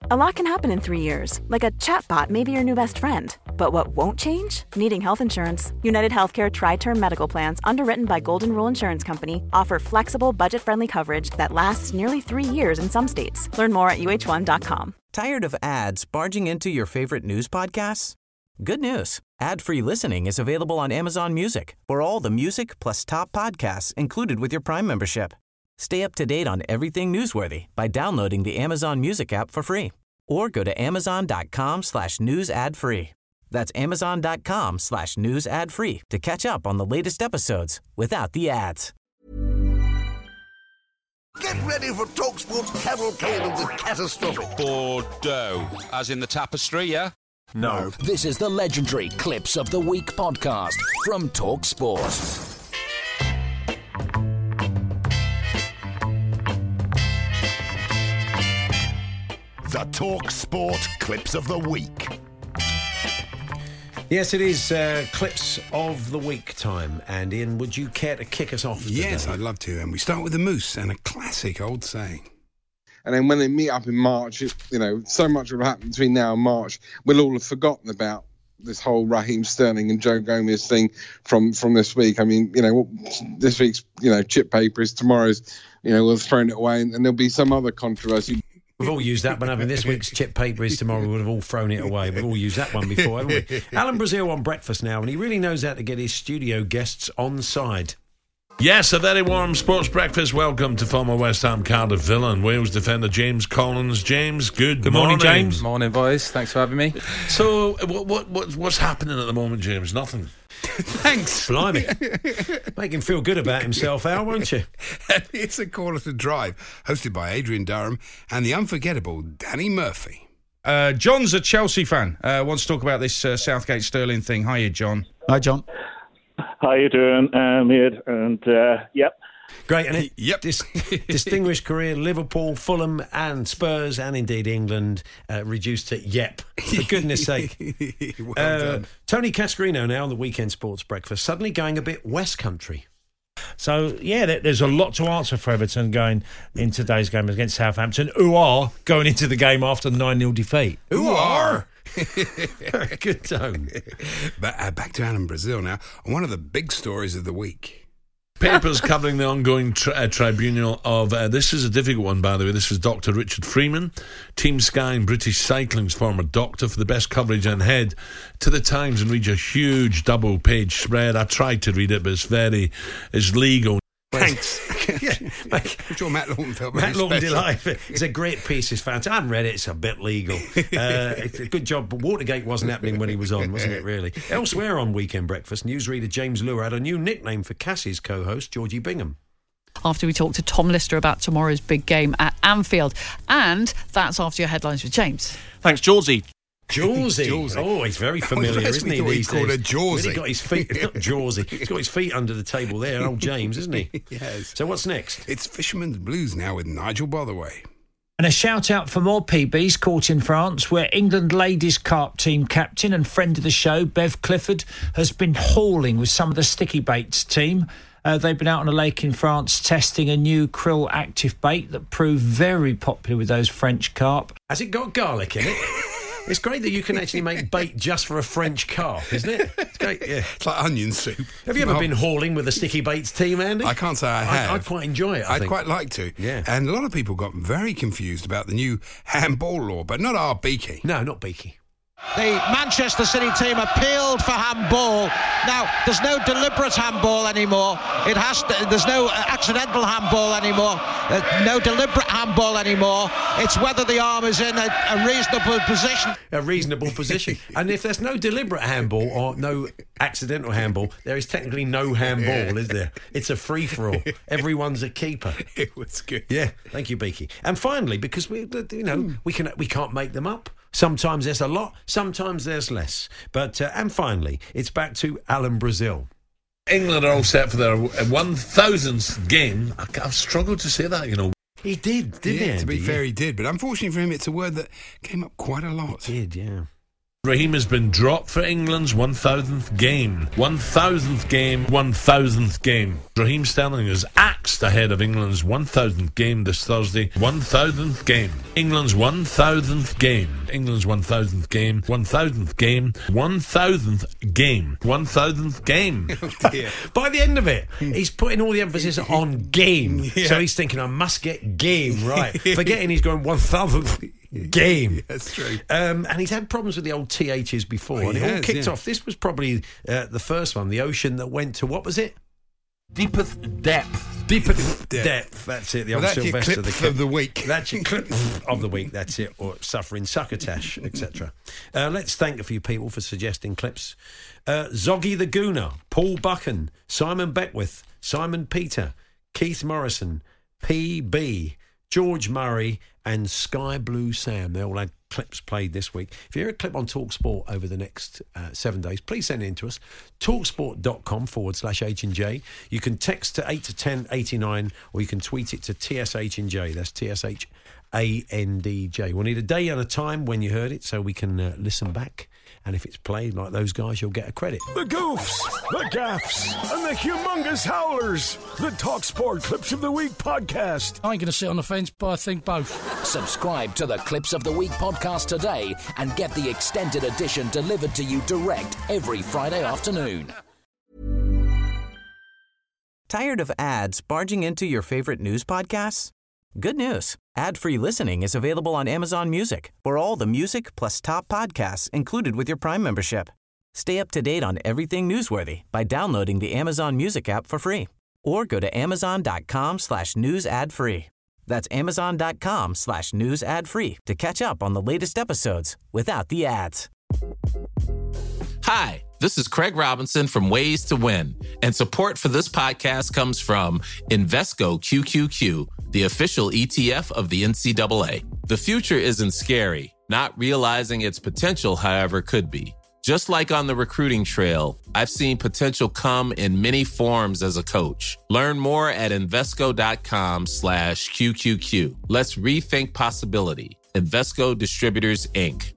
A lot can happen in 3 years, like a chatbot may be your new best friend. But what won't change? Needing health insurance. United Healthcare Tri-Term Medical Plans, underwritten by Golden Rule Insurance Company, offer flexible, budget-friendly coverage that lasts nearly 3 years in some states. Learn more at uh1.com. Tired of ads barging into your favorite news podcasts? Good news. Ad-free listening is available on Amazon Music for all the music plus top podcasts included with your Prime membership. Stay up to date on everything newsworthy by downloading the Amazon Music app for free or go to amazon.com/news ad free. That's amazon.com/news ad free to catch up on the latest episodes without the ads. Get ready for TalkSport's cavalcade of the catastrophic. Bordeaux, as in the tapestry, yeah? No. This is the legendary Clips of the Week podcast from TalkSport. The TalkSport Clips of the Week. Yes, it is Clips of the Week time. And Ian, would you care to kick us off today? Yes, I'd love to. And we start with the moose and a classic old saying. And then when they meet up in March, so much will happen between now and March. We'll all have forgotten about this whole Raheem Sterling and Joe Gomez thing from this week. I mean, this week's, chip paper is tomorrow's, we'll have thrown it away and there'll be some other controversy. We've all used that one, haven't we? This week's chip paper is tomorrow. We would have all thrown it away. We've all used that one before, haven't we? Alan Brazil on breakfast now, and he really knows how to get his studio guests on side. Yes, a very warm sports breakfast. Welcome to former West Ham, Cardiff Villa and Wales defender James Collins. James, good morning, James. Morning, boys. Thanks for having me. So, what's happening at the moment, James? Nothing. Thanks. Blimey. Make him feel good about himself, Al, won't you? It's a Call to Drive, hosted by Adrian Durham and the unforgettable Danny Murphy. John's a Chelsea fan. Wants to talk about this Southgate Sterling thing. Hiya, John. Hi, John. How you doing, Ed? And, yep. Great, and distinguished career, Liverpool, Fulham and Spurs and indeed England, reduced to yep, for goodness sake. Well done. Tony Cascarino now on the Weekend Sports Breakfast, suddenly going a bit West Country. So, yeah, there's a lot to answer for Everton going in today's game against Southampton, who are going into the game after 9-0 defeat. Who are? Very good tone. But back to Alan Brazil now, on one of the big stories of the week. Papers covering the ongoing tribunal of... this is a difficult one, by the way. This is Dr. Richard Freeman, Team Sky and British Cycling's former doctor, for the best coverage, and head to the Times and reads a huge double-page spread. I tried to read it, but it's legal. Thanks. Yeah, I'm sure Matt Lawton felt Matt very Lawton special. delighted. It's a great piece, it's fantastic. I haven't read it, it's a bit legal. It's a good job, but Watergate wasn't happening when he was on, wasn't it, really? Elsewhere on Weekend Breakfast, newsreader James Lure had a new nickname for Cassie's co-host, Georgie Bingham. After we talked to Tom Lister about tomorrow's big game at Anfield. And that's after your headlines with James. Thanks, Georgie. Jawsy. Oh, he's very familiar, isn't he? He's called a Jawsy. He's got his feet, not Jawsy. He's got his feet under the table there, old James, isn't he? Yes. So what's next? It's Fisherman's Blues now with Nigel Botherway. And a shout out for more PBs caught in France, where England ladies carp team captain and friend of the show, Bev Clifford, has been hauling with some of the sticky baits team. They've been out on a lake in France testing a new krill active bait that proved very popular with those French carp. Has it got garlic in it? It's great that you can actually make bait just for a French carp, isn't it? It's great, yeah. It's like onion soup. Have you ever been hauling with the sticky baits team, Andy? I can't say I have. I'd quite enjoy it, I'd quite like to. Yeah. And a lot of people got very confused about the new handball law, but not our Beaky. No, not Beaky. The Manchester City team appealed for handball. Now, there's no deliberate handball anymore. There's no accidental handball anymore. No deliberate handball anymore. It's whether the arm is in a reasonable position. A reasonable position. And if there's no deliberate handball or no accidental handball, there is technically no handball, is there? It's a free-for-all. Everyone's a keeper. It was good. Yeah, thank you, Beaky. And finally, because we can't make them up. Sometimes there's a lot, sometimes there's less. But and finally, it's back to Alan Brazil. England are all set for their 1,000th game. I've struggled to say that, He did, didn't he? To be fair, he did. But unfortunately for him, it's a word that came up quite a lot. It did, yeah. Raheem has been dropped for England's 1,000th game. 1,000th game, 1,000th game. Raheem Sterling is axed ahead of England's 1,000th game this Thursday. 1,000th game. England's 1,000th game. England's 1,000th game. 1,000th game. 1,000th game. 1,000th game. Oh dear. By the end of it, he's putting all the emphasis on game. Yeah. So he's thinking, I must get game right. Forgetting he's going 1,000th game. That's true. And he's had problems with the old THs before. Oh, and he it all has, kicked yeah. off. This was probably the first one, the ocean that went to, what was it? Deepest depth. Deepest depth. That's it. The old Well, that's your Sylvester clip of the week. That's your clip of the week. That's it. Or suffering succotash, etc. Let's thank a few people for suggesting clips. Zoggy the Gooner, Paul Buchan, Simon Beckwith, Simon Peter, Keith Morrison, PB, George Murray, and Sky Blue Sam. They all had clips played this week. If you hear a clip on TalkSport over the next 7 days, please send it in to us. talksport.com/H&J. You can text to 8 to 10 89, or you can tweet it to TSH&J. That's TSHANDJ. We'll need a day and a time when you heard it so we can listen back. And if it's played like those guys, you'll get a credit. The goofs, the gaffs, and the humongous howlers. The TalkSport Clips of the Week podcast. I ain't going to sit on the fence, but I think both. Subscribe to the Clips of the Week podcast today and get the extended edition delivered to you direct every Friday afternoon. Tired of ads barging into your favorite news podcasts? Good news. Ad-free listening is available on Amazon Music for all the music plus top podcasts included with your Prime membership. Stay up to date on everything newsworthy by downloading the Amazon Music app for free or go to amazon.com/news ad free. That's amazon.com/news ad free to catch up on the latest episodes without the ads. Hi, this is Craig Robinson from Ways to Win, and support for this podcast comes from Invesco QQQ, the official ETF of the NCAA. The future isn't scary. Not realizing its potential, however, could be. Just like on the recruiting trail, I've seen potential come in many forms as a coach. Learn more at Invesco.com/QQQ. Let's rethink possibility. Invesco Distributors, Inc.